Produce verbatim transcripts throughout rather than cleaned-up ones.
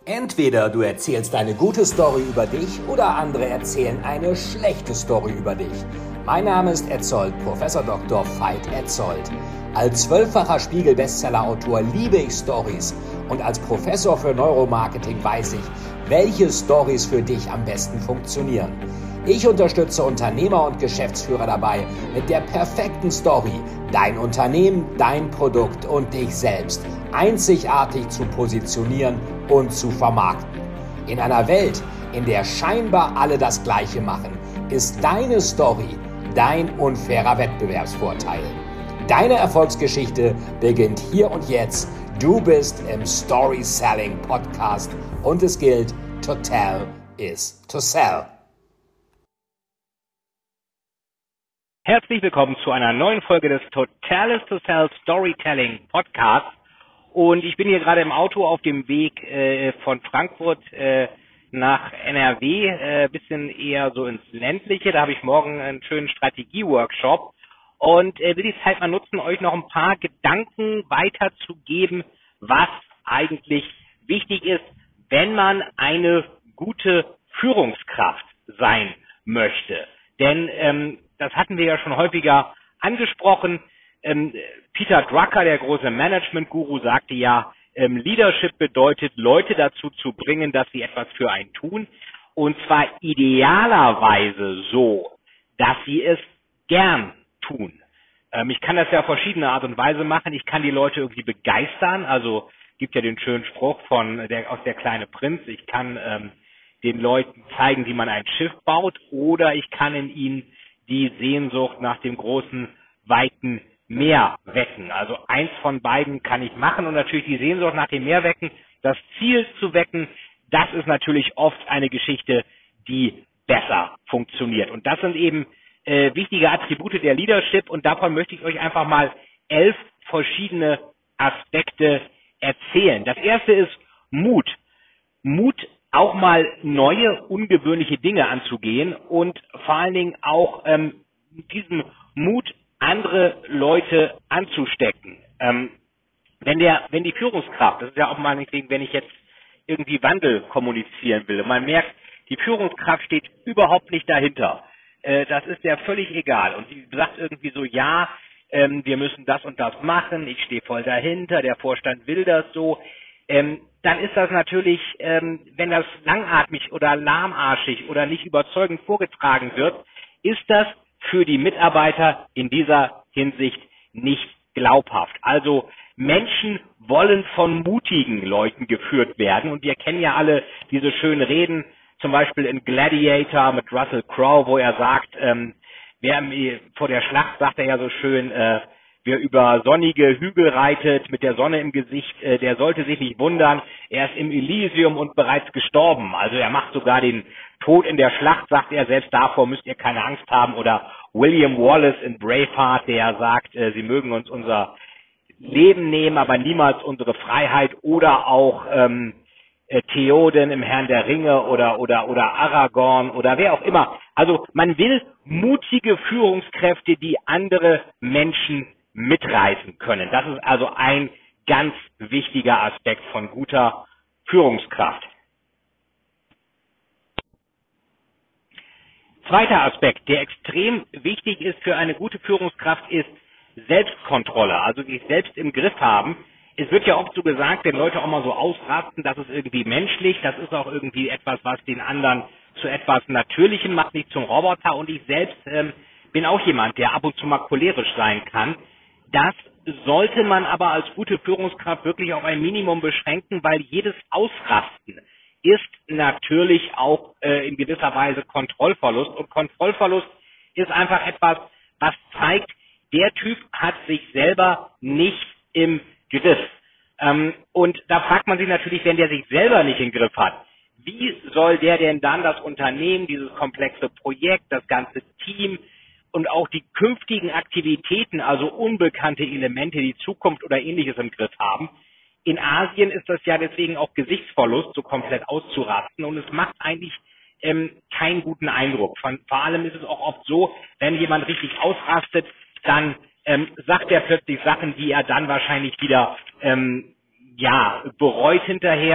Entweder du erzählst eine gute Story über dich oder andere erzählen eine schlechte Story über dich. Mein Name ist Etzold, Professor Doktor Veit Etzold. Als zwölffacher Spiegel-Bestseller-Autor liebe ich Stories und als Professor für Neuromarketing weiß ich, welche Stories für dich am besten funktionieren. Ich unterstütze Unternehmer und Geschäftsführer dabei, mit der perfekten Story dein Unternehmen, dein Produkt und dich selbst einzigartig zu positionieren und zu vermarkten. In einer Welt, in der scheinbar alle das Gleiche machen, ist deine Story dein unfairer Wettbewerbsvorteil. Deine Erfolgsgeschichte beginnt hier und jetzt. Du bist im Story Selling Podcast und es gilt, to tell is to sell. Herzlich willkommen zu einer neuen Folge des To Tell is to Sell Storytelling Podcasts. Und ich bin hier gerade im Auto auf dem Weg äh, von Frankfurt äh, nach N R W, äh, bisschen eher so ins Ländliche. Da habe ich morgen einen schönen Strategie-Workshop und äh, will die Zeit mal nutzen, euch noch ein paar Gedanken weiterzugeben, was eigentlich wichtig ist, wenn man eine gute Führungskraft sein möchte. Denn ähm, das hatten wir ja schon häufiger angesprochen. Ähm, Peter Drucker, der große Management-Guru, sagte ja, ähm, Leadership bedeutet, Leute dazu zu bringen, dass sie etwas für einen tun. Und zwar idealerweise so, dass sie es gern tun. Ähm, ich kann das ja auf verschiedene Art und Weise machen. Ich kann die Leute irgendwie begeistern. Also gibt ja den schönen Spruch von der, aus Der kleine Prinz. Ich kann ähm, den Leuten zeigen, wie man ein Schiff baut. Oder ich kann in ihnen die Sehnsucht nach dem großen, weiten Meer wecken. Also eins von beiden kann ich machen und natürlich die Sehnsucht nach dem Meer wecken, das Ziel zu wecken, das ist natürlich oft eine Geschichte, die besser funktioniert. Und das sind eben äh, wichtige Attribute der Leadership und davon möchte ich euch einfach mal elf verschiedene Aspekte erzählen. Das erste ist Mut. Mut, auch mal neue, ungewöhnliche Dinge anzugehen und vor allen Dingen auch ähm, diesem Mut andere Leute anzustecken. Ähm, wenn der, wenn die Führungskraft, das ist ja auch mal nicht wegen, wenn ich jetzt irgendwie Wandel kommunizieren will und man merkt, die Führungskraft steht überhaupt nicht dahinter, äh, das ist ja völlig egal und sie sagt irgendwie so, ja, ähm, wir müssen das und das machen, ich stehe voll dahinter, der Vorstand will das so, ähm, dann ist das natürlich, ähm, wenn das langatmig oder lahmarschig oder nicht überzeugend vorgetragen wird, ist das für die Mitarbeiter in dieser Hinsicht nicht glaubhaft. Also Menschen wollen von mutigen Leuten geführt werden und wir kennen ja alle diese schönen Reden, zum Beispiel in Gladiator mit Russell Crowe, wo er sagt, ähm, wer vor der Schlacht, sagt er ja so schön, äh, wer über sonnige Hügel reitet, mit der Sonne im Gesicht, äh, der sollte sich nicht wundern, er ist im Elysium und bereits gestorben. Also er macht sogar den Tod in der Schlacht, sagt er, selbst davor müsst ihr keine Angst haben. Oder William Wallace in Braveheart, der sagt, äh, sie mögen uns unser Leben nehmen, aber niemals unsere Freiheit. Oder auch ähm, äh, Theoden im Herrn der Ringe oder, oder, oder Aragorn oder wer auch immer. Also man will mutige Führungskräfte, die andere Menschen mitreißen können. Das ist also ein ganz wichtiger Aspekt von guter Führungskraft. Zweiter Aspekt, der extrem wichtig ist für eine gute Führungskraft, ist Selbstkontrolle, also sich selbst im Griff haben. Es wird ja oft so gesagt, wenn Leute auch mal so ausrasten, das ist irgendwie menschlich, das ist auch irgendwie etwas, was den anderen zu etwas Natürlichem macht, nicht zum Roboter. Und ich selbst ähm, bin auch jemand, der ab und zu mal cholerisch sein kann. Das sollte man aber als gute Führungskraft wirklich auf ein Minimum beschränken, weil jedes Ausrasten ist natürlich auch äh, in gewisser Weise Kontrollverlust. Und Kontrollverlust ist einfach etwas, was zeigt, der Typ hat sich selber nicht im Griff. Ähm, und da fragt man sich natürlich, wenn der sich selber nicht im Griff hat, wie soll der denn dann das Unternehmen, dieses komplexe Projekt, das ganze Team und auch die künftigen Aktivitäten, also unbekannte Elemente, die Zukunft oder Ähnliches im Griff haben? In Asien ist das ja deswegen auch Gesichtsverlust, so komplett auszurasten und es macht eigentlich ähm, keinen guten Eindruck. Von, vor allem ist es auch oft so, wenn jemand richtig ausrastet, dann ähm, sagt er plötzlich Sachen, die er dann wahrscheinlich wieder ähm, ja bereut hinterher,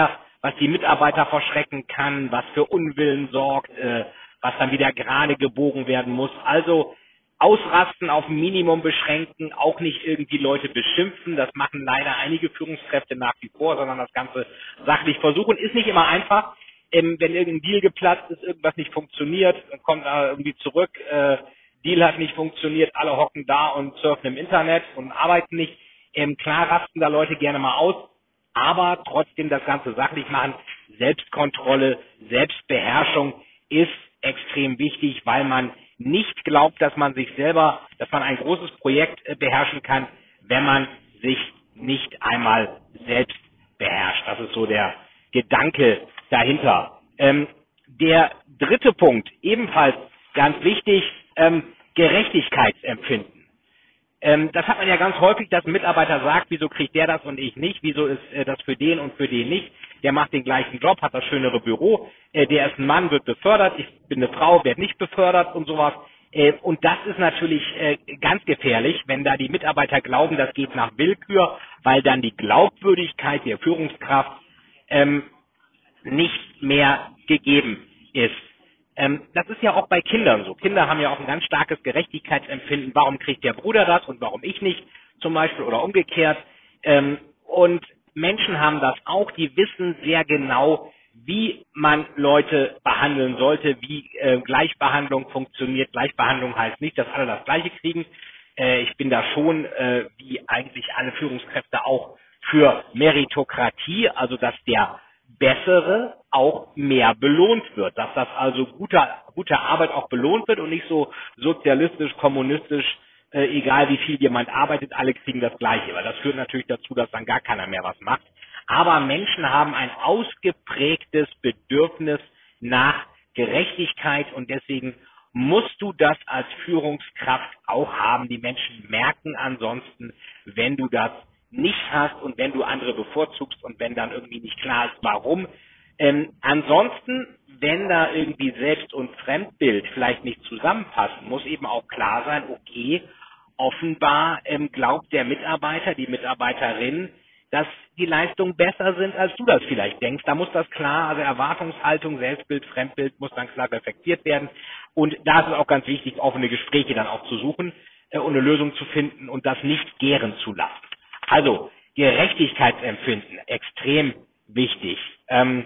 was die Mitarbeiter verschrecken kann, was für Unwillen sorgt, äh, was dann wieder gerade gebogen werden muss. Also ausrasten, auf ein Minimum beschränken, auch nicht irgendwie Leute beschimpfen. Das machen leider einige Führungskräfte nach wie vor, sondern das Ganze sachlich versuchen. Ist nicht immer einfach. Ähm, wenn irgendein Deal geplatzt ist, irgendwas nicht funktioniert, dann kommt er irgendwie zurück, äh, Deal hat nicht funktioniert, alle hocken da und surfen im Internet und arbeiten nicht. Ähm, klar rasten da Leute gerne mal aus, aber trotzdem das Ganze sachlich machen. Selbstkontrolle, Selbstbeherrschung ist extrem wichtig, weil man nicht glaubt, dass man sich selber, dass man ein großes Projekt äh, beherrschen kann, wenn man sich nicht einmal selbst beherrscht. Das ist so der Gedanke dahinter. Ähm, der dritte Punkt, ebenfalls ganz wichtig, ähm, Gerechtigkeitsempfinden. Ähm, das hat man ja ganz häufig, dass ein Mitarbeiter sagt, wieso kriegt der das und ich nicht, wieso ist äh, das für den und für den nicht. Der macht den gleichen Job, hat das schönere Büro, äh, der ist ein Mann, wird befördert, ich bin eine Frau, werde nicht befördert und sowas. Äh, und das ist natürlich äh, ganz gefährlich, wenn da die Mitarbeiter glauben, das geht nach Willkür, weil dann die Glaubwürdigkeit der Führungskraft ähm, nicht mehr gegeben ist. Ähm, das ist ja auch bei Kindern so. Kinder haben ja auch ein ganz starkes Gerechtigkeitsempfinden. Warum kriegt der Bruder das und warum ich nicht zum Beispiel oder umgekehrt. Ähm, und Menschen haben das auch, die wissen sehr genau, wie man Leute behandeln sollte, wie äh, Gleichbehandlung funktioniert. Gleichbehandlung heißt nicht, dass alle das Gleiche kriegen. Äh, ich bin da schon, äh, wie eigentlich alle Führungskräfte auch, für Meritokratie, also dass der Bessere auch mehr belohnt wird, dass das also gute, gute Arbeit auch belohnt wird und nicht so sozialistisch, kommunistisch, äh, egal wie viel jemand arbeitet, alle kriegen das Gleiche, weil das führt natürlich dazu, dass dann gar keiner mehr was macht. Aber Menschen haben ein ausgeprägtes Bedürfnis nach Gerechtigkeit und deswegen musst du das als Führungskraft auch haben. Die Menschen merken ansonsten, wenn du das nicht hast und wenn du andere bevorzugst und wenn dann irgendwie nicht klar ist, warum. Ähm, ansonsten, wenn da irgendwie Selbst- und Fremdbild vielleicht nicht zusammenpassen, muss eben auch klar sein, okay, offenbar ähm, glaubt der Mitarbeiter, die Mitarbeiterin, dass die Leistungen besser sind, als du das vielleicht denkst. Da muss das klar, also Erwartungshaltung, Selbstbild, Fremdbild muss dann klar reflektiert werden. Und da ist es auch ganz wichtig, offene Gespräche dann auch zu suchen äh, und eine Lösung zu finden und das nicht gären zu lassen. Also Gerechtigkeitsempfinden, extrem wichtig. Ähm,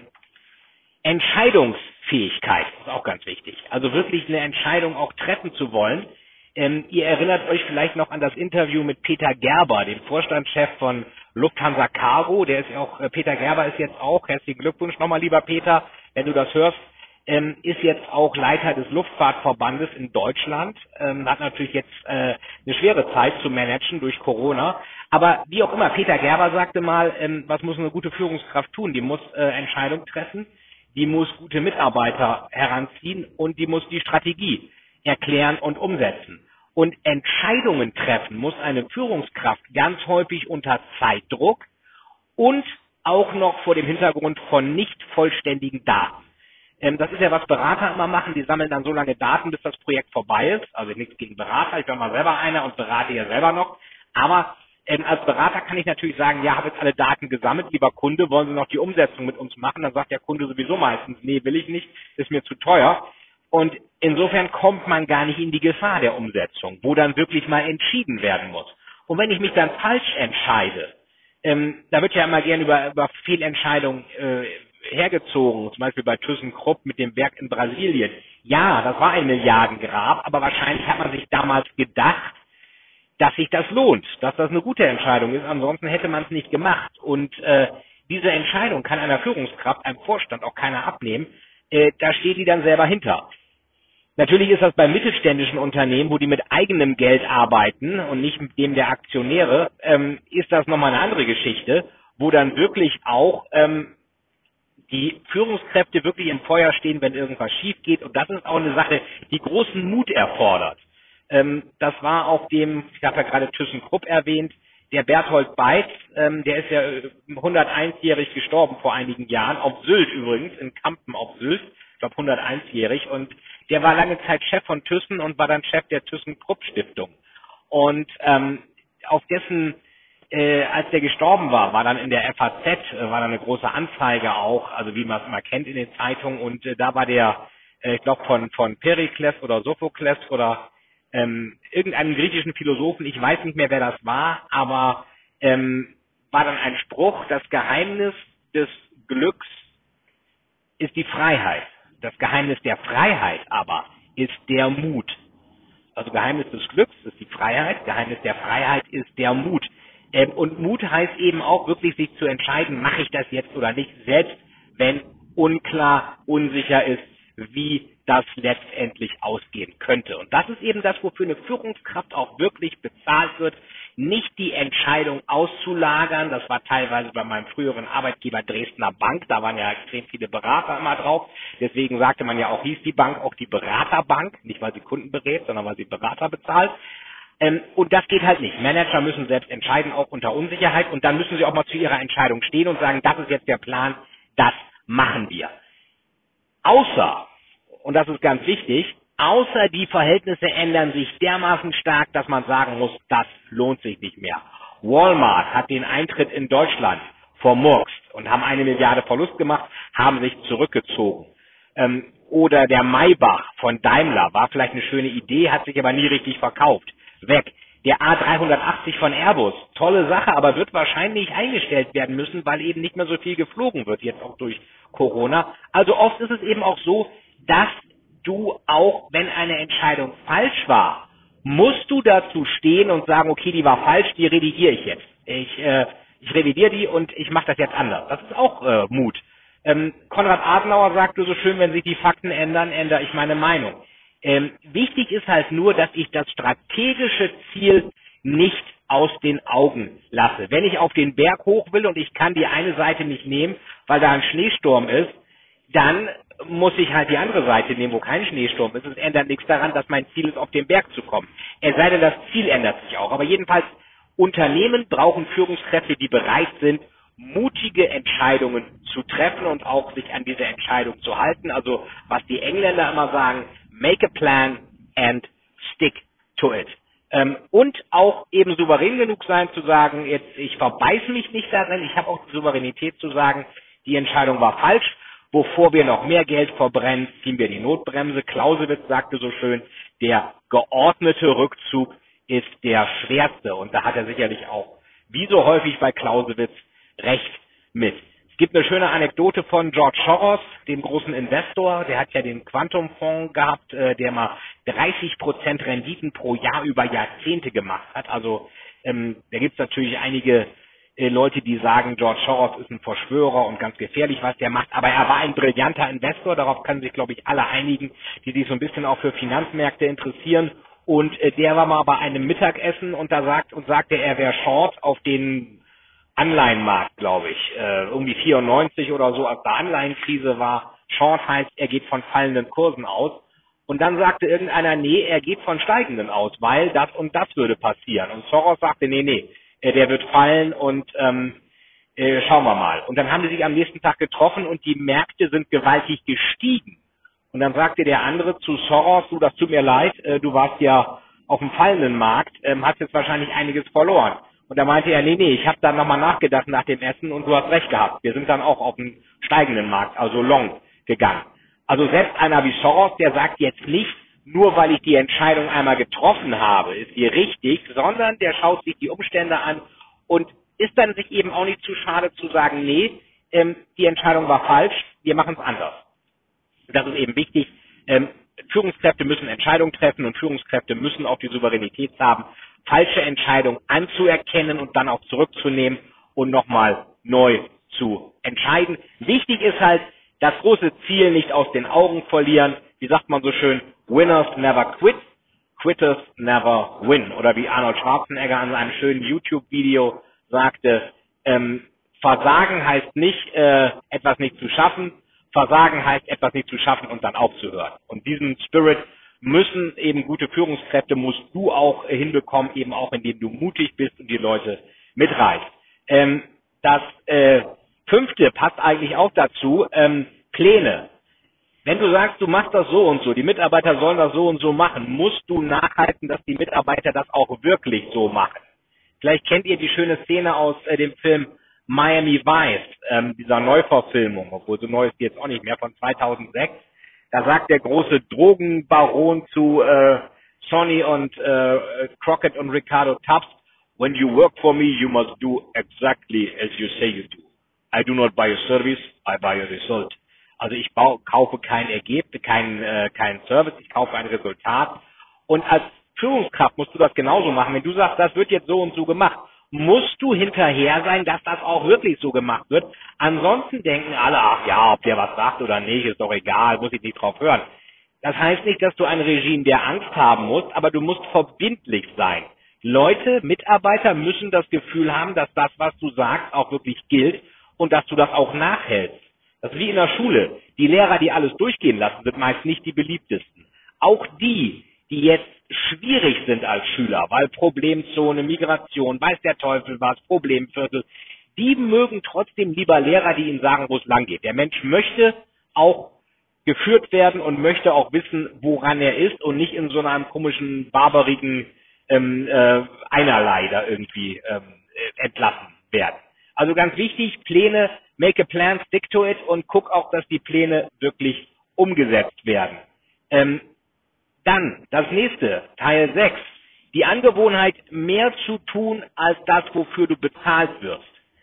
Entscheidungsfähigkeit ist auch ganz wichtig. Also wirklich eine Entscheidung auch treffen zu wollen. Ähm, ihr erinnert euch vielleicht noch an das Interview mit Peter Gerber, dem Vorstandschef von Lufthansa Cargo. Der ist ja auch, äh, Peter Gerber ist jetzt auch, herzlichen Glückwunsch nochmal, lieber Peter, wenn du das hörst, ähm, ist jetzt auch Leiter des Luftfahrtverbandes in Deutschland, ähm, hat natürlich jetzt äh, eine schwere Zeit zu managen durch Corona. Aber wie auch immer, Peter Gerber sagte mal, ähm, was muss eine gute Führungskraft tun? Die muss äh, Entscheidungen treffen, die muss gute Mitarbeiter heranziehen und die muss die Strategie erklären und umsetzen. Und Entscheidungen treffen muss eine Führungskraft ganz häufig unter Zeitdruck und auch noch vor dem Hintergrund von nicht vollständigen Daten. Ähm, das ist ja, was Berater immer machen, die sammeln dann so lange Daten, bis das Projekt vorbei ist. Also nichts gegen Berater, ich bin mal selber einer und berate ja selber noch. Aber ähm, als Berater kann ich natürlich sagen, ja, habe jetzt alle Daten gesammelt, lieber Kunde, wollen Sie noch die Umsetzung mit uns machen? Dann sagt der Kunde sowieso meistens, nee, will ich nicht, ist mir zu teuer. Und insofern kommt man gar nicht in die Gefahr der Umsetzung, wo dann wirklich mal entschieden werden muss. Und wenn ich mich dann falsch entscheide, ähm, da wird ja immer gern über, über Fehlentscheidungen äh, hergezogen, zum Beispiel bei ThyssenKrupp mit dem Werk in Brasilien. Ja, das war ein Milliardengrab, aber wahrscheinlich hat man sich damals gedacht, dass sich das lohnt, dass das eine gute Entscheidung ist, ansonsten hätte man es nicht gemacht. Und äh, diese Entscheidung kann einer Führungskraft, einem Vorstand auch keiner abnehmen, äh, da steht die dann selber hinter. Natürlich ist das bei mittelständischen Unternehmen, wo die mit eigenem Geld arbeiten und nicht mit dem der Aktionäre, ähm, ist das nochmal eine andere Geschichte, wo dann wirklich auch ähm, die Führungskräfte wirklich im Feuer stehen, wenn irgendwas schief geht. Und das ist auch eine Sache, die großen Mut erfordert. Ähm, das war auf dem, ich habe ja gerade ThyssenKrupp erwähnt, der Berthold Beitz, ähm, der ist ja hunderteins-jährig gestorben vor einigen Jahren, auf Sylt übrigens, in Kampen auf Sylt, ich glaube hunderteins-jährig. Und der war lange Zeit Chef von Thyssen und war dann Chef der ThyssenKrupp Stiftung. Und ähm, auf dessen äh, als der gestorben war, war dann in der F A Z, äh, war dann eine große Anzeige auch, also wie man es immer kennt in den Zeitungen, und äh, da war der, äh, ich glaube von von Perikles oder Sophokles oder ähm, irgendeinem griechischen Philosophen, ich weiß nicht mehr, wer das war, aber ähm, war dann ein Spruch: Das Geheimnis des Glücks ist die Freiheit. Das Geheimnis der Freiheit aber ist der Mut. Also Geheimnis des Glücks ist die Freiheit, Geheimnis der Freiheit ist der Mut. Ähm, und Mut heißt eben auch wirklich, sich zu entscheiden, mache ich das jetzt oder nicht, selbst wenn unklar, unsicher ist, wie das letztendlich ausgehen könnte. Und das ist eben das, wofür eine Führungskraft auch wirklich bezahlt wird, nicht die Entscheidung auszulagern. Das war teilweise bei meinem früheren Arbeitgeber Dresdner Bank, da waren ja extrem viele Berater immer drauf. Deswegen sagte man ja auch, hieß die Bank auch die Beraterbank, nicht weil sie Kunden berät, sondern weil sie Berater bezahlt. Ähm, und das geht halt nicht. Manager müssen selbst entscheiden, auch unter Unsicherheit, und dann müssen sie auch mal zu ihrer Entscheidung stehen und sagen, das ist jetzt der Plan, das machen wir. Außer, und das ist ganz wichtig, außer die Verhältnisse ändern sich dermaßen stark, dass man sagen muss, das lohnt sich nicht mehr. Walmart hat den Eintritt in Deutschland vermurkst und haben eine Milliarde Verlust gemacht, haben sich zurückgezogen. Ähm, oder der Maybach von Daimler war vielleicht eine schöne Idee, hat sich aber nie richtig verkauft. Weg. Der A dreihundertachtzig von Airbus, tolle Sache, aber wird wahrscheinlich eingestellt werden müssen, weil eben nicht mehr so viel geflogen wird, jetzt auch durch Corona. Also oft ist es eben auch so, dass du auch, wenn eine Entscheidung falsch war, musst du dazu stehen und sagen, okay, die war falsch, die revidiere ich jetzt. Ich, äh, ich revidiere die und ich mache das jetzt anders. Das ist auch äh, Mut. Ähm, Konrad Adenauer sagte so schön, wenn sich die Fakten ändern, ändere ich meine Meinung. Ähm, wichtig ist halt nur, dass ich das strategische Ziel nicht aus den Augen lasse. Wenn ich auf den Berg hoch will und ich kann die eine Seite nicht nehmen, weil da ein Schneesturm ist, dann muss ich halt die andere Seite nehmen, wo kein Schneesturm ist. Es ändert nichts daran, dass mein Ziel ist, auf den Berg zu kommen. Es sei denn, das Ziel ändert sich auch. Aber jedenfalls, Unternehmen brauchen Führungskräfte, die bereit sind, mutige Entscheidungen zu treffen und auch sich an diese Entscheidung zu halten. Also was die Engländer immer sagen, make a plan and stick to it. Ähm, und auch eben souverän genug sein zu sagen, jetzt ich verbeiß mich nicht darin, ich habe auch die Souveränität zu sagen, die Entscheidung war falsch. Bevor wir noch mehr Geld verbrennen, ziehen wir die Notbremse. Clausewitz sagte so schön, der geordnete Rückzug ist der schwerste. Und da hat er sicherlich auch, wie so häufig bei Clausewitz, recht mit. Es gibt eine schöne Anekdote von George Soros, dem großen Investor. Der hat ja den Quantum-Fonds gehabt, äh, der mal dreißig Prozent Renditen pro Jahr über Jahrzehnte gemacht hat. Also ähm, da gibt es natürlich einige Leute, die sagen, George Soros ist ein Verschwörer und ganz gefährlich, was der macht. Aber er war ein brillanter Investor, darauf können sich, glaube ich, alle einigen, die sich so ein bisschen auch für Finanzmärkte interessieren. Und äh, der war mal bei einem Mittagessen und da sagt und sagte, er wäre short auf den Anleihenmarkt, glaube ich, äh, irgendwie vierundneunzig oder so, als da Anleihenkrise war. Short heißt, er geht von fallenden Kursen aus. Und dann sagte irgendeiner, nee, er geht von steigenden aus, weil das und das würde passieren. Und Soros sagte, nee, nee, der wird fallen und ähm, äh, schauen wir mal. Und dann haben sie sich am nächsten Tag getroffen und die Märkte sind gewaltig gestiegen. Und dann sagte der andere zu Soros, du, das tut mir leid, äh, du warst ja auf dem fallenden Markt, ähm, hast jetzt wahrscheinlich einiges verloren. Und da meinte er, nee, nee, ich habe dann nochmal nachgedacht nach dem Essen und du hast recht gehabt. Wir sind dann auch auf dem steigenden Markt, also long, gegangen. Also selbst einer wie Soros, der sagt jetzt nicht, nur weil ich die Entscheidung einmal getroffen habe, ist sie richtig, sondern der schaut sich die Umstände an und ist dann sich eben auch nicht zu schade zu sagen, nee, ähm, die Entscheidung war falsch, wir machen es anders. Das ist eben wichtig. Ähm, Führungskräfte müssen Entscheidungen treffen und Führungskräfte müssen auch die Souveränität haben, falsche Entscheidungen anzuerkennen und dann auch zurückzunehmen und nochmal neu zu entscheiden. Wichtig ist halt, das große Ziel nicht aus den Augen verlieren. Wie sagt man so schön, Winners never quit, Quitters never win. Oder wie Arnold Schwarzenegger an einem schönen YouTube-Video sagte, ähm, Versagen heißt nicht, äh, etwas nicht zu schaffen. Versagen heißt, etwas nicht zu schaffen und dann aufzuhören. Und diesen Spirit müssen eben gute Führungskräfte, musst du auch äh, hinbekommen, eben auch indem du mutig bist und die Leute mitreißt. Ähm, das äh, fünfte passt eigentlich auch dazu, ähm, Pläne. Wenn du sagst, du machst das so und so, die Mitarbeiter sollen das so und so machen, musst du nachhalten, dass die Mitarbeiter das auch wirklich so machen. Vielleicht kennt ihr die schöne Szene aus äh, dem Film Miami Vice, ähm, dieser Neuverfilmung, obwohl so neu ist die jetzt auch nicht mehr, von zweitausendsechs. Da sagt der große Drogenbaron zu äh, Sonny und äh, Crockett und Ricardo Tubbs, when you work for me, you must do exactly as you say you do. I do not buy a service, I buy a result. Also ich bau, kaufe kein Ergebnis, kein, äh, kein Service, ich kaufe ein Resultat. Und als Führungskraft musst du das genauso machen. Wenn du sagst, das wird jetzt so und so gemacht, musst du hinterher sein, dass das auch wirklich so gemacht wird. Ansonsten denken alle, ach ja, ob der was sagt oder nicht, ist doch egal, muss ich nicht drauf hören. Das heißt nicht, dass du ein Regime der Angst haben musst, aber du musst verbindlich sein. Leute, Mitarbeiter müssen das Gefühl haben, dass das, was du sagst, auch wirklich gilt und dass du das auch nachhältst. Das ist wie in der Schule. Die Lehrer, die alles durchgehen lassen, sind meist nicht die beliebtesten. Auch die, die jetzt schwierig sind als Schüler, weil Problemzone, Migration, weiß der Teufel was, Problemviertel, die mögen trotzdem lieber Lehrer, die ihnen sagen, wo es lang geht. Der Mensch möchte auch geführt werden und möchte auch wissen, woran er ist und nicht in so einem komischen, barbarigen ähm, äh, Einerlei da irgendwie ähm, entlassen werden. Also ganz wichtig, Pläne, make a plan, stick to it und guck auch, dass die Pläne wirklich umgesetzt werden. Ähm, Dann, das nächste, Teil sechs, die Angewohnheit, mehr zu tun, als das, wofür du bezahlt wirst.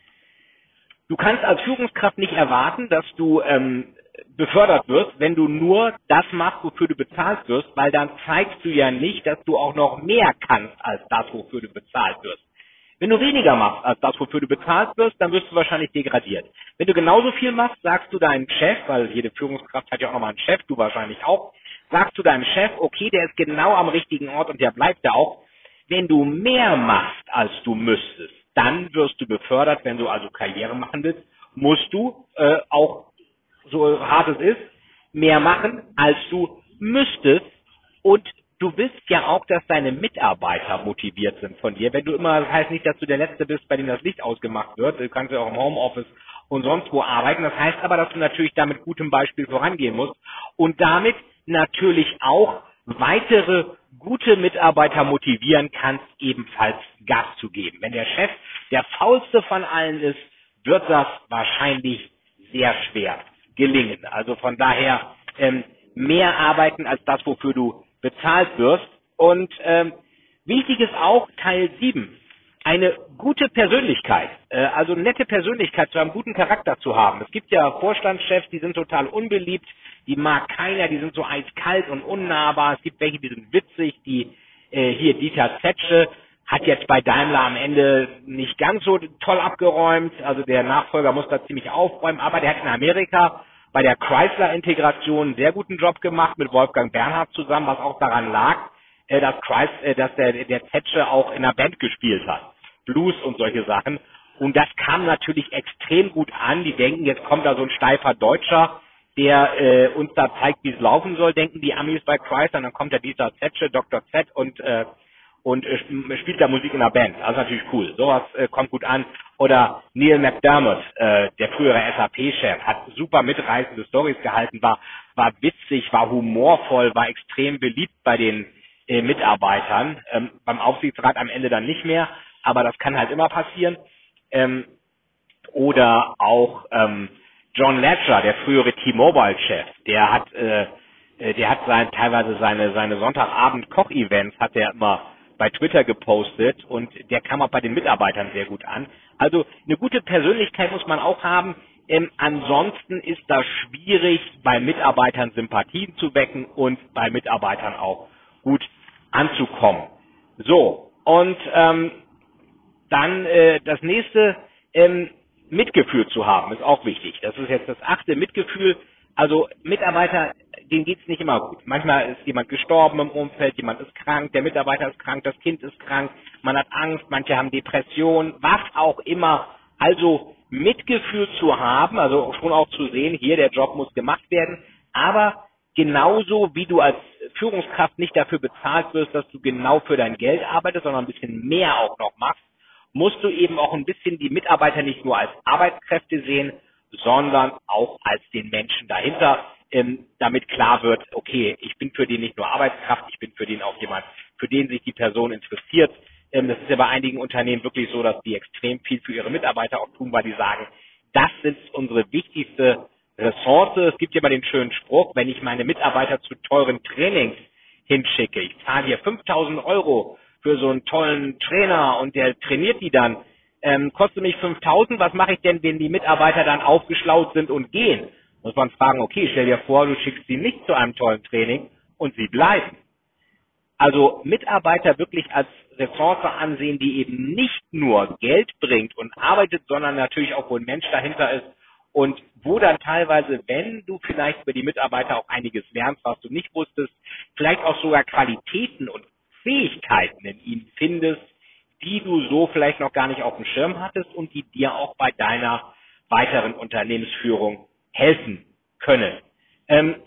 Du kannst als Führungskraft nicht erwarten, dass du ähm, befördert wirst, wenn du nur das machst, wofür du bezahlt wirst, weil dann zeigst du ja nicht, dass du auch noch mehr kannst, als das, wofür du bezahlt wirst. Wenn du weniger machst, als das, wofür du bezahlt wirst, dann wirst du wahrscheinlich degradiert. Wenn du genauso viel machst, sagst du deinem Chef, weil jede Führungskraft hat ja auch nochmal einen Chef, du wahrscheinlich auch, sagst du deinem Chef, okay, der ist genau am richtigen Ort und der bleibt da auch. Wenn du mehr machst, als du müsstest, dann wirst du befördert. Wenn du also Karriere machen willst, musst du äh, auch, so hart es ist, mehr machen, als du müsstest. Und du willst ja auch, dass deine Mitarbeiter motiviert sind von dir. Wenn du immer, das heißt nicht, dass du der Letzte bist, bei dem das Licht ausgemacht wird. Du kannst ja auch im Homeoffice und sonst wo arbeiten. Das heißt aber, dass du natürlich da mit gutem Beispiel vorangehen musst und damit natürlich auch weitere gute Mitarbeiter motivieren kannst, ebenfalls Gas zu geben. Wenn der Chef der faulste von allen ist, wird das wahrscheinlich sehr schwer gelingen. Also von daher ähm, mehr arbeiten als das, wofür du bezahlt wirst. Und ähm, wichtig ist auch Teil sieben. Eine gute Persönlichkeit, äh, also nette Persönlichkeit zu einem guten Charakter zu haben. Es gibt ja Vorstandschefs, die sind total unbeliebt, die mag keiner, die sind so eiskalt und unnahbar. Es gibt welche, die sind witzig, die äh, hier Dieter Zetsche hat jetzt bei Daimler am Ende nicht ganz so toll abgeräumt, also der Nachfolger muss da ziemlich aufräumen, aber der hat in Amerika bei der Chrysler-Integration einen sehr guten Job gemacht mit Wolfgang Bernhard zusammen, was auch daran lag, äh, dass, Chrys, äh, dass der, der Zetsche auch in einer Band gespielt hat. Blues und solche Sachen. Und das kam natürlich extrem gut an. Die denken, jetzt kommt da so ein steifer Deutscher, der äh, uns da zeigt, wie es laufen soll, denken die Amis bei Chrysler. Und dann kommt da dieser Zetsche, Doktor Z und äh, und äh, spielt da Musik in der Band. Das ist natürlich cool. Sowas äh, kommt gut an. Oder Neil McDermott, äh, der frühere S A P-Chef, hat super mitreißende Storys gehalten, war war witzig, war humorvoll, war extrem beliebt bei den äh, Mitarbeitern. Ähm, beim Aufsichtsrat am Ende dann nicht mehr. Aber das kann halt immer passieren. Ähm, oder auch ähm, John Ledger, der frühere T-Mobile-Chef, der hat, äh, der hat sein, teilweise seine seine Sonntagabend-Koch-Events hat er immer bei Twitter gepostet und der kam auch bei den Mitarbeitern sehr gut an. Also eine gute Persönlichkeit muss man auch haben. Ähm, ansonsten ist das schwierig, bei Mitarbeitern Sympathien zu wecken und bei Mitarbeitern auch gut anzukommen. So, und ähm, Dann äh, das nächste, ähm, Mitgefühl zu haben, ist auch wichtig. Das ist jetzt das achte, Mitgefühl. Also Mitarbeiter, denen geht's nicht immer gut. Manchmal ist jemand gestorben im Umfeld, jemand ist krank, der Mitarbeiter ist krank, das Kind ist krank, man hat Angst, manche haben Depressionen, was auch immer. Also Mitgefühl zu haben, also schon auch zu sehen, hier der Job muss gemacht werden, aber genauso wie du als Führungskraft nicht dafür bezahlt wirst, dass du genau für dein Geld arbeitest, sondern ein bisschen mehr auch noch machst, musst du eben auch ein bisschen die Mitarbeiter nicht nur als Arbeitskräfte sehen, sondern auch als den Menschen dahinter, ähm, damit klar wird, okay, ich bin für den nicht nur Arbeitskraft, ich bin für den auch jemand, für den sich die Person interessiert, Ähm, das ist ja bei einigen Unternehmen wirklich so, dass die extrem viel für ihre Mitarbeiter auch tun, weil die sagen, das ist unsere wichtigste Ressource. Es gibt ja immer den schönen Spruch, wenn ich meine Mitarbeiter zu teuren Trainings hinschicke, ich zahle hier fünftausend Euro für so einen tollen Trainer und der trainiert die dann, ähm, kostet mich fünftausend, was mache ich denn, wenn die Mitarbeiter dann aufgeschlaut sind und gehen? Muss man fragen, okay, stell dir vor, du schickst sie nicht zu einem tollen Training und sie bleiben. Also Mitarbeiter wirklich als Ressource ansehen, die eben nicht nur Geld bringt und arbeitet, sondern natürlich auch, wo ein Mensch dahinter ist und wo dann teilweise, wenn du vielleicht über die Mitarbeiter auch einiges lernst, was du nicht wusstest, vielleicht auch sogar Qualitäten und Fähigkeiten in ihnen findest, die du so vielleicht noch gar nicht auf dem Schirm hattest und die dir auch bei deiner weiteren Unternehmensführung helfen können. Ähm,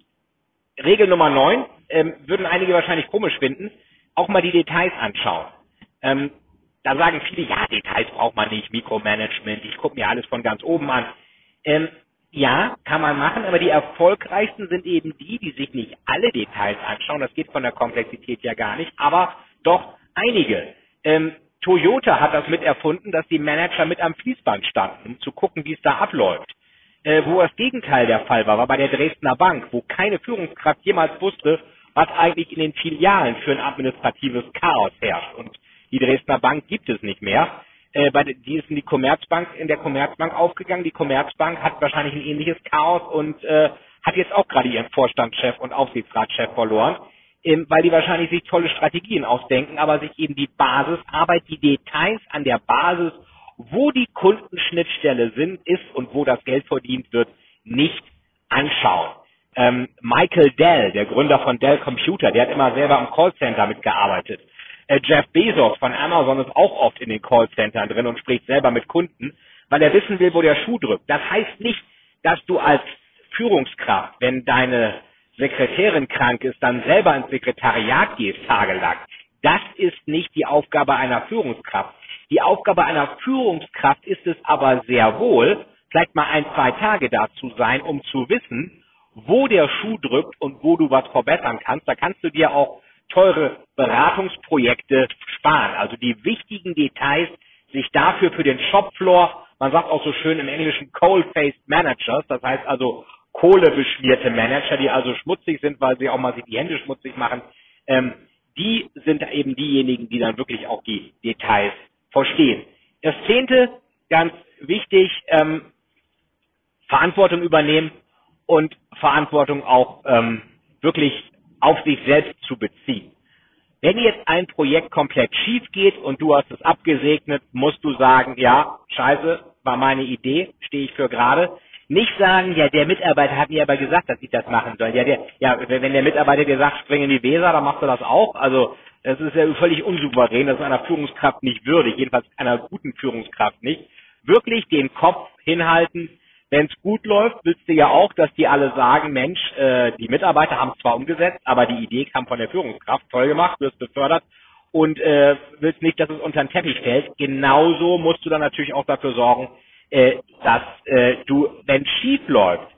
Regel Nummer neun, ähm, würden einige wahrscheinlich komisch finden, auch mal die Details anschauen. Ähm, da sagen viele, ja, Details braucht man nicht, Mikromanagement, ich gucke mir alles von ganz oben an. Ähm, ja, kann man machen, aber die erfolgreichsten sind eben die, die sich nicht alle Details anschauen. Das geht von der Komplexität ja gar nicht, aber doch einige. Ähm, Toyota hat das mit erfunden, dass die Manager mit am Fließband standen, um zu gucken, wie es da abläuft. Äh, wo das Gegenteil der Fall war, war bei der Dresdner Bank, wo keine Führungskraft jemals wusste, was eigentlich in den Filialen für ein administratives Chaos herrscht. Und die Dresdner Bank gibt es nicht mehr. Äh, bei, die ist in die Commerzbank, in der Commerzbank aufgegangen. Die Commerzbank hat wahrscheinlich ein ähnliches Chaos und äh, hat jetzt auch gerade ihren Vorstandschef und Aufsichtsratschef verloren, ähm, weil die wahrscheinlich sich tolle Strategien ausdenken, aber sich eben die Basisarbeit, die Details an der Basis, wo die Kundenschnittstelle sind, ist und wo das Geld verdient wird, nicht anschauen. Ähm, Michael Dell, der Gründer von Dell Computer, der hat immer selber im Callcenter mitgearbeitet. Äh, Jeff Bezos von Amazon ist auch oft in den Callcentern drin und spricht selber mit Kunden, weil er wissen will, wo der Schuh drückt. Das heißt nicht, dass du als Führungskraft, wenn deine Sekretärin krank ist, dann selber ins Sekretariat gehst tagelang. Das ist nicht die Aufgabe einer Führungskraft. Die Aufgabe einer Führungskraft ist es aber sehr wohl, vielleicht mal ein, zwei Tage da zu sein, um zu wissen, wo der Schuh drückt und wo du was verbessern kannst. Da kannst du dir auch teure Beratungsprojekte sparen. Also die wichtigen Details, sich dafür für den Shopfloor, man sagt auch so schön im Englischen Coal-Faced Managers, das heißt also kohlebeschmierte Manager, die also schmutzig sind, weil sie auch mal sich die Hände schmutzig machen, ähm, die sind eben diejenigen, die dann wirklich auch die Details verstehen. Das zehnte, ganz wichtig, ähm, Verantwortung übernehmen und Verantwortung auch ähm, wirklich auf sich selbst zu beziehen. Wenn jetzt ein Projekt komplett schief geht und du hast es abgesegnet, musst du sagen, ja, scheiße, war meine Idee, stehe ich für gerade. Nicht sagen, ja, der Mitarbeiter hat mir aber gesagt, dass ich das machen soll. Ja, der, ja, wenn der Mitarbeiter dir sagt, spring in die Weser, dann machst du das auch. Also das ist ja völlig unsouverän, das ist einer Führungskraft nicht würdig, jedenfalls einer guten Führungskraft nicht. Wirklich den Kopf hinhalten. Wenn es gut läuft, willst du ja auch, dass die alle sagen, Mensch, äh, die Mitarbeiter haben es zwar umgesetzt, aber die Idee kam von der Führungskraft, toll gemacht, wirst befördert und äh, willst nicht, dass es unter den Teppich fällt. Genauso musst du dann natürlich auch dafür sorgen, äh, dass äh, du, wenn es schief läuft,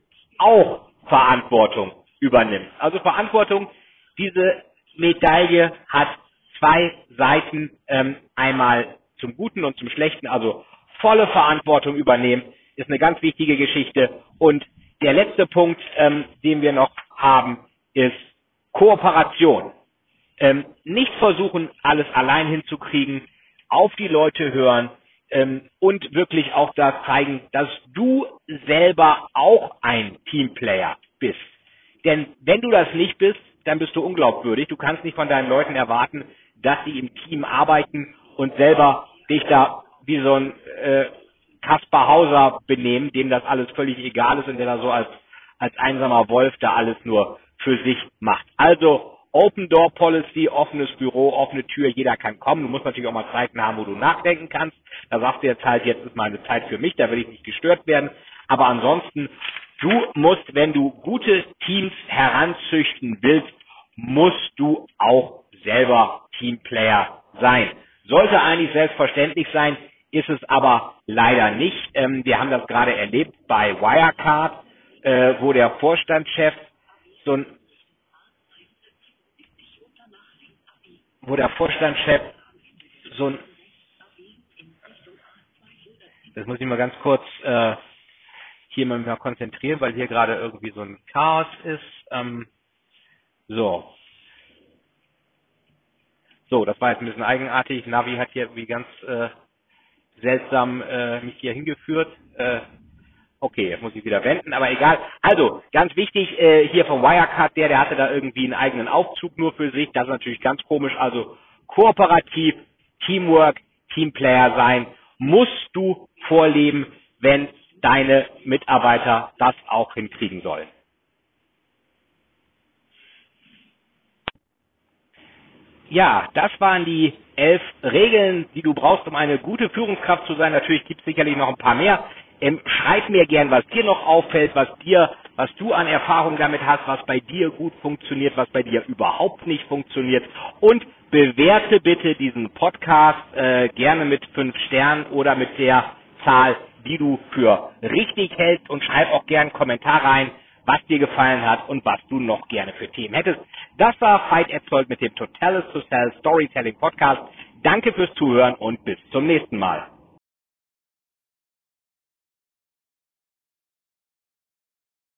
auch Verantwortung übernimmst. Also Verantwortung, diese Medaille hat zwei Seiten, ähm, einmal zum Guten und zum Schlechten, also volle Verantwortung übernehmen, ist eine ganz wichtige Geschichte. Und der letzte Punkt, ähm, den wir noch haben, ist Kooperation. Ähm, nicht versuchen, alles allein hinzukriegen, auf die Leute hören ähm, und wirklich auch da zeigen, dass du selber auch ein Teamplayer bist. Denn wenn du das nicht bist, dann bist du unglaubwürdig. Du kannst nicht von deinen Leuten erwarten, dass sie im Team arbeiten und selber dich da wie so ein äh, Kaspar Hauser benehmen, dem das alles völlig egal ist und der da so als, als einsamer Wolf da alles nur für sich macht. Also Open Door Policy, offenes Büro, offene Tür, jeder kann kommen. Du musst natürlich auch mal Zeiten haben, wo du nachdenken kannst. Da sagst du jetzt halt, jetzt ist meine Zeit für mich, da will ich nicht gestört werden. Aber ansonsten, du musst, wenn du gute Teams heranzüchten willst, musst du auch selber Teamplayer sein. Sollte eigentlich selbstverständlich sein, ist es aber leider nicht. Ähm, wir haben das gerade erlebt bei Wirecard, äh, wo der Vorstandschef so ein, wo der Vorstandschef so ein, das muss ich mal ganz kurz äh, hier mal konzentrieren, weil hier gerade irgendwie so ein Chaos ist. Ähm, so. So, das war jetzt ein bisschen eigenartig. Navi hat hier irgendwie ganz äh, seltsam äh, mich hier hingeführt. Äh, okay, jetzt muss ich wieder wenden, aber egal. Also, ganz wichtig, äh, hier vom Wirecard, der, der hatte da irgendwie einen eigenen Aufzug nur für sich. Das ist natürlich ganz komisch. Also, kooperativ, Teamwork, Teamplayer sein, musst du vorleben, wenn deine Mitarbeiter das auch hinkriegen sollen. Ja, das waren die elf Regeln, die du brauchst, um eine gute Führungskraft zu sein. Natürlich gibt es sicherlich noch ein paar mehr. Ähm, schreib mir gern, was dir noch auffällt, was dir, was du an Erfahrung damit hast, was bei dir gut funktioniert, was bei dir überhaupt nicht funktioniert. Und bewerte bitte diesen Podcast äh, gerne mit fünf Sternen oder mit der Zahl, die du für richtig hältst, und schreib auch gern einen Kommentar rein, was dir gefallen hat und was du noch gerne für Themen hättest. Das war Veit Etzold mit dem Totalist to Sell Storytelling Podcast. Danke fürs Zuhören und bis zum nächsten Mal.